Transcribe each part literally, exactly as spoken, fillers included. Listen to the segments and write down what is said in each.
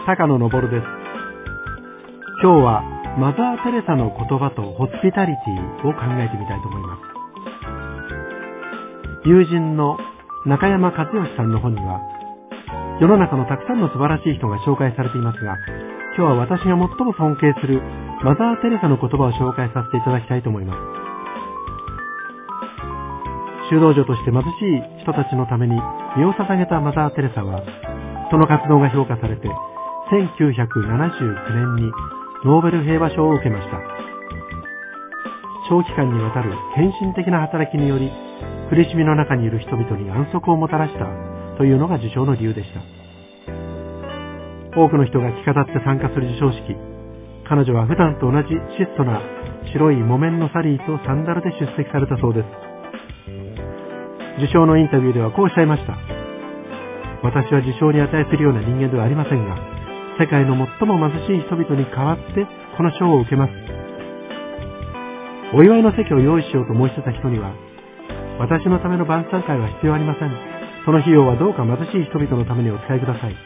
高野昇です。今日はマザー・テレサの言葉とホスピタリティを考えてみたいと思います。友人の中山和義さんの本には世の中のたくさんの素晴らしい人が紹介されていますが、今日は私が最も尊敬するマザー・テレサの言葉を紹介させていただきたいと思います。修道女として貧しい人たちのために身を捧げたマザー・テレサは、その活動が評価されてせんきゅうひゃくななじゅうきゅうねんにノーベル平和賞を受けました。長期間にわたる献身的な働きにより、苦しみの中にいる人々に安息をもたらしたというのが受賞の理由でした。多くの人が着飾って参加する授賞式、彼女は普段と同じ質素な白い木綿のサリーとサンダルで出席されたそうです。受賞のインタビューではこうおっしゃいました。私は受賞に値するような人間ではありませんが、世界の最も貧しい人々に代わってこの賞を受けます。お祝いの席を用意しようと申し出た人には、私のための晩餐会は必要ありません。その費用はどうか貧しい人々のためにお使いください。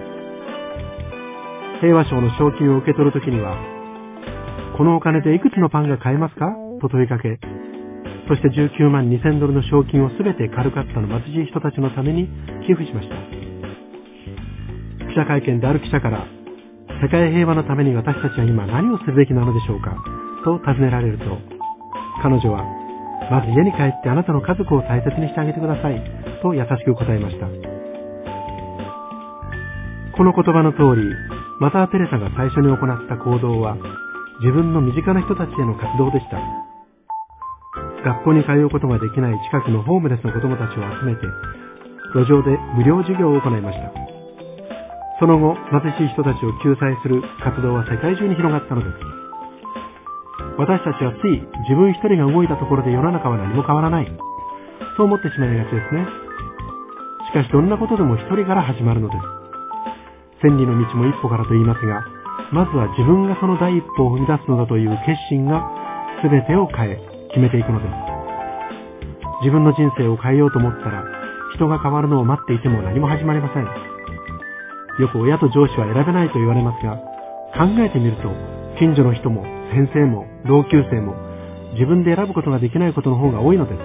平和賞の賞金を受け取るときには、このお金でいくつのパンが買えますかと問いかけ、そしてじゅうきゅうまんにせんドルの賞金をすべてカルカッタの貧しい人たちのために寄付しました。記者会見である記者から、世界平和のために私たちは今何をするべきなのでしょうかと尋ねられると、彼女は、まず家に帰ってあなたの家族を大切にしてあげてくださいと優しく答えました。この言葉の通り、マザー・テレサが最初に行った行動は、自分の身近な人たちへの活動でした。学校に通うことができない近くのホームレスの子供たちを集めて、路上で無料授業を行いました。その後、貧しい人たちを救済する活動は世界中に広がったのです。私たちはつい自分一人が動いたところで世の中は何も変わらない、そう思ってしまいがちですね。しかしどんなことでも一人から始まるのです。千里の道も一歩からと言いますが、まずは自分がその第一歩を踏み出すのだという決心が全てを変え、決めていくのです。自分の人生を変えようと思ったら、人が変わるのを待っていても何も始まりません。よく親と上司は選べないと言われますが、考えてみると、近所の人も先生も同級生も自分で選ぶことができないことの方が多いのです。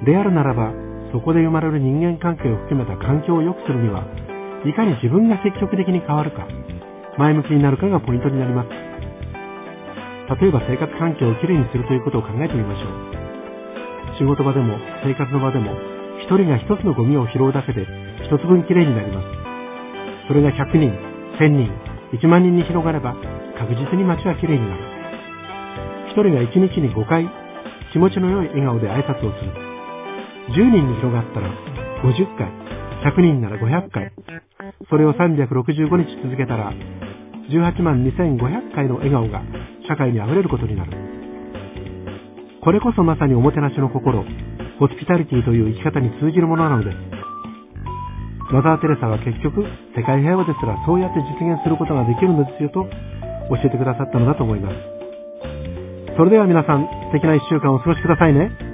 であるならば、そこで生まれる人間関係を含めた環境を良くするには、いかに自分が積極的に変わるか、前向きになるかがポイントになります。例えば生活環境をきれいにするということを考えてみましょう。仕事場でも生活の場でも、一人が一つのゴミを拾うだけで一つ分きれいになります。それがひゃくにん、せんにん、いちまんにんに広がれば確実に街はきれいになる。一人が一日にごかい気持ちの良い笑顔で挨拶をする。じゅうにんに広がったらごじゅっかい、ひゃくにんならごひゃっかい、それをさんびゃくろくじゅうごにち続けたらじゅうはちまんにせんごひゃっかいの笑顔が社会にあふれることになる。これこそまさにおもてなしの心、ホスピタリティという生き方に通じるものなのです。マザー・テレサは結局、世界平和ですらそうやって実現することができるのですよと教えてくださったのだと思います。それでは皆さん、素敵な一週間をお過ごしくださいね。